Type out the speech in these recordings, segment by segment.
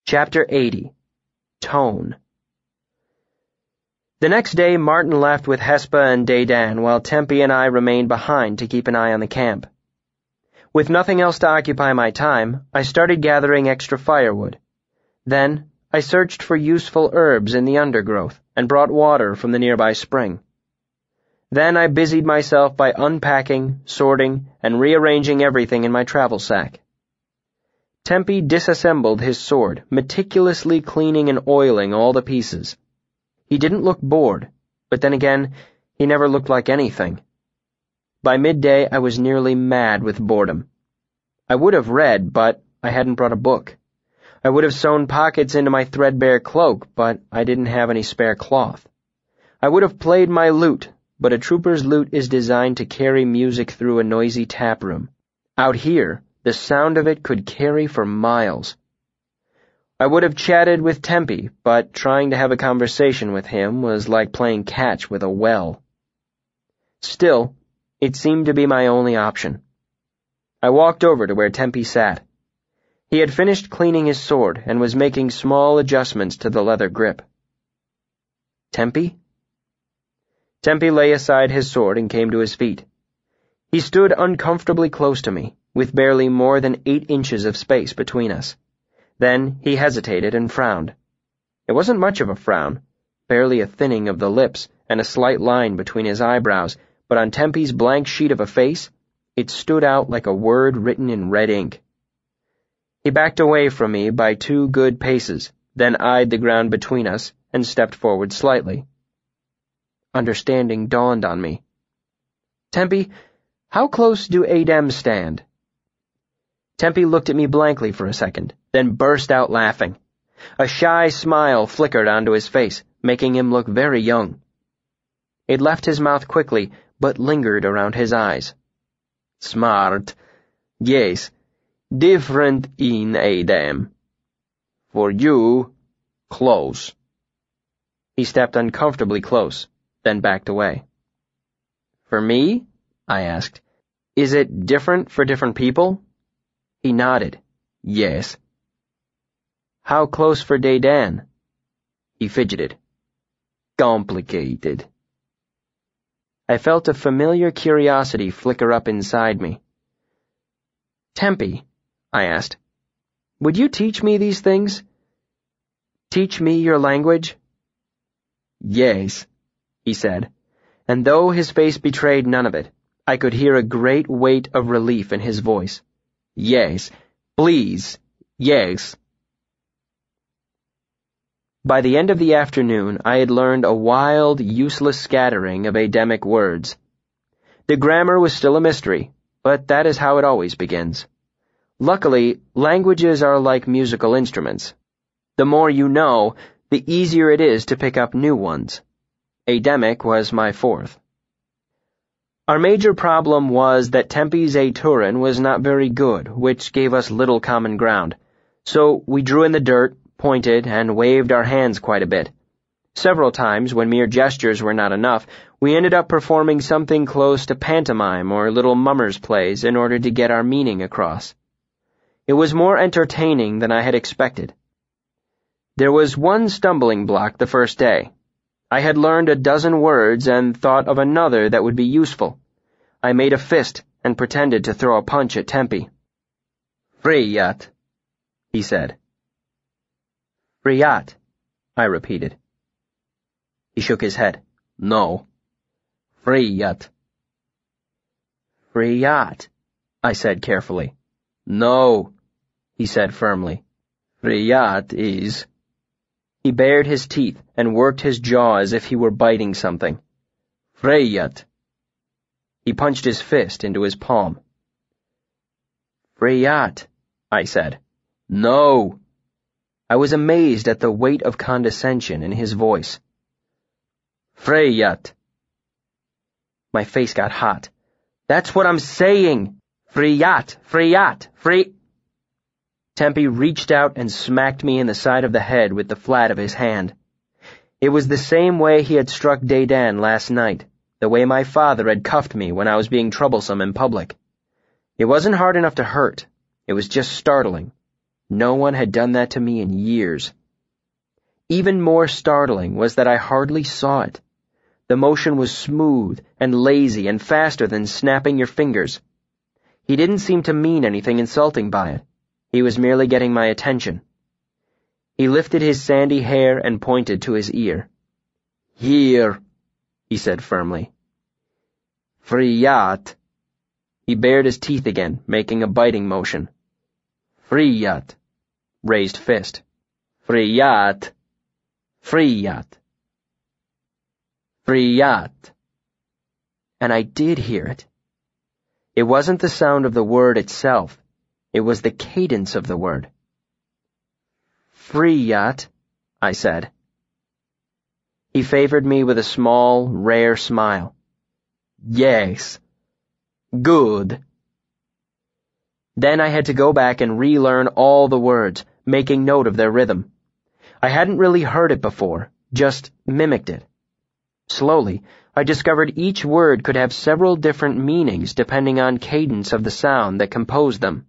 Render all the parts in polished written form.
Chapter 80. Tone. The next day Martin left with Hespa and Dedan while Tempe and I remained behind to keep an eye on the camp. With nothing else to occupy my time, I started gathering extra firewood. Then, I searched for useful herbs in the undergrowth and brought water from the nearby spring. Then I busied myself by unpacking, sorting, and rearranging everything in my travel sack. Tempe disassembled his sword, meticulously cleaning and oiling all the pieces. He didn't look bored, but then again, he never looked like anything. By midday, I was nearly mad with boredom. I would have read, but I hadn't brought a book. I would have sewn pockets into my threadbare cloak, but I didn't have any spare cloth. I would have played my lute, but a trooper's lute is designed to carry music through a noisy taproom. Out here, the sound of it could carry for miles. I would have chatted with Tempe, but trying to have a conversation with him was like playing catch with a well. Still, it seemed to be my only option. I walked over to where Tempe sat. He had finished cleaning his sword and was making small adjustments to the leather grip. Tempe? Tempe lay aside his sword and came to his feet. He stood uncomfortably close to me, with barely more than 8 inches of space between us. Then he hesitated and frowned. It wasn't much of a frown, barely a thinning of the lips and a slight line between his eyebrows, but on Tempe's blank sheet of a face, it stood out like a word written in red ink. He backed away from me by 2 good paces, then eyed the ground between us and stepped forward slightly. Understanding dawned on me. Tempe, how close do Adem stand? Tempe looked at me blankly for a second, then burst out laughing. A shy smile flickered onto his face, making him look very young. It left his mouth quickly, but lingered around his eyes. Smart. Yes. Different in Adem. For you, close. He stepped uncomfortably close, then backed away. For me? I asked. Is it different for different people? He nodded. Yes. How close for Dedan? He fidgeted. Complicated. I felt a familiar curiosity flicker up inside me. Tempe, I asked, would you teach me these things? Teach me your language? Yes, he said, and though his face betrayed none of it, I could hear a great weight of relief in his voice. Yes, please, yes. By the end of the afternoon, I had learned a wild, useless scattering of Ademic words. The grammar was still a mystery, but that is how it always begins. Luckily, languages are like musical instruments. The more you know, the easier it is to pick up new ones. Ademic was my 4th. Our major problem was that Tempe's Turin was not very good, which gave us little common ground. So we drew in the dirt, pointed, and waved our hands quite a bit. Several times, when mere gestures were not enough, we ended up performing something close to pantomime or little mummers' plays in order to get our meaning across. It was more entertaining than I had expected. There was one stumbling block the first day. I had learned a dozen words and thought of another that would be useful. I made a fist and pretended to throw a punch at Tempe. Friyat, he said. Friyat, I repeated. He shook his head. No. Friyat. Friyat, I said carefully. No, he said firmly. Friyat is... He bared his teeth and worked his jaw as if he were biting something. Freyat. He punched his fist into his palm. Freyat, I said. No. I was amazed at the weight of condescension in his voice. Freyat. My face got hot. That's what I'm saying. Freyat, Freyat, Frey... Tempe reached out and smacked me in the side of the head with the flat of his hand. It was the same way he had struck Dedan last night, the way my father had cuffed me when I was being troublesome in public. It wasn't hard enough to hurt. It was just startling. No one had done that to me in years. Even more startling was that I hardly saw it. The motion was smooth and lazy and faster than snapping your fingers. He didn't seem to mean anything insulting by it. He was merely getting my attention. He lifted his sandy hair and pointed to his ear. "Here," he said firmly. "Friat." He bared his teeth again, making a biting motion. "Friat." Raised fist. "Friat. Friat. Friat." And I did hear it. It wasn't the sound of the word itself. It was the cadence of the word. "Friat," I said. He favored me with a small, rare smile. "Yes. Good." Then I had to go back and relearn all the words, making note of their rhythm. I hadn't really heard it before, just mimicked it. Slowly, I discovered each word could have several different meanings depending on cadence of the sound that composed them.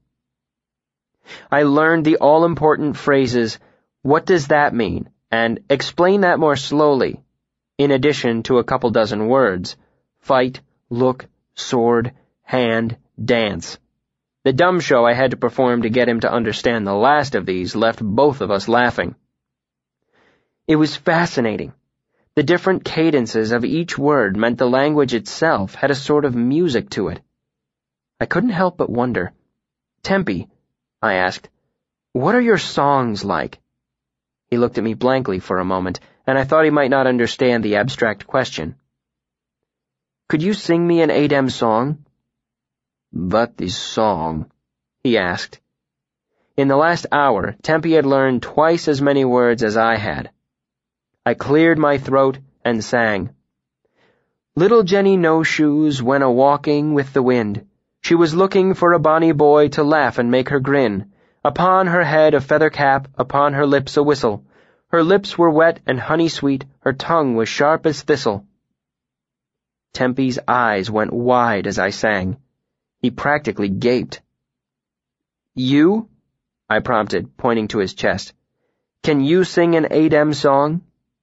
I learned the all-important phrases, "What does that mean?" and "Explain that more slowly," in addition to a couple dozen words, "fight," "look," "sword," "hand," "dance." The dumb show I had to perform to get him to understand the last of these left both of us laughing. It was fascinating. The different cadences of each word meant the language itself had a sort of music to it. I couldn't help but wonder. "Tempi," I asked, "what are your songs like?" He looked at me blankly for a moment, and I thought he might not understand the abstract question. "Could you sing me an Adem song?" "What is song?" he asked. In the last hour, Tempi had learned twice as many words as I had. I cleared my throat and sang. "Little Jenny No-Shoes went a-walking with the wind. She was looking for a bonny boy to laugh and make her grin. Upon her head a feather cap, upon her lips a whistle. Her lips were wet and honey-sweet, her tongue was sharp as thistle." Tempi's eyes went wide as I sang. He practically gaped. "You?" I prompted, pointing to his chest. "Can you sing an Adem song?"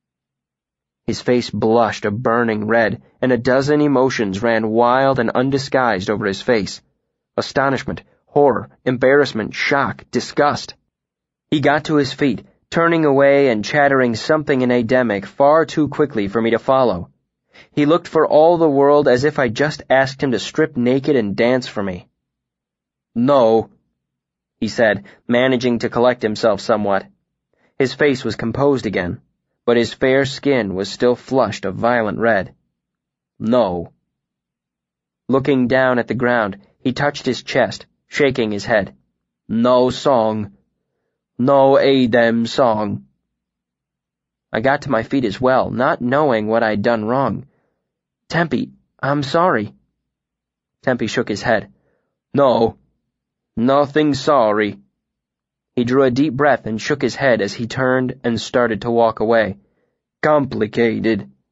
His face blushed a burning red, and a dozen emotions ran wild and undisguised over his face. Astonishment, horror, embarrassment, shock, disgust. He got to his feet, turning away and chattering something in Ademic far too quickly for me to follow. He looked for all the world as if I'd just asked him to strip naked and dance for me. "No," he said, managing to collect himself somewhat. His face was composed again, but his fair skin was still flushed a violent red. "No." Looking down at the ground, he touched his chest, shaking his head. "No song. No Adem song." I got to my feet as well, not knowing what I'd done wrong. "Tempi, I'm sorry." Tempi shook his head. "No. Nothing sorry." He drew a deep breath and shook his head as he turned and started to walk away. "Complicated."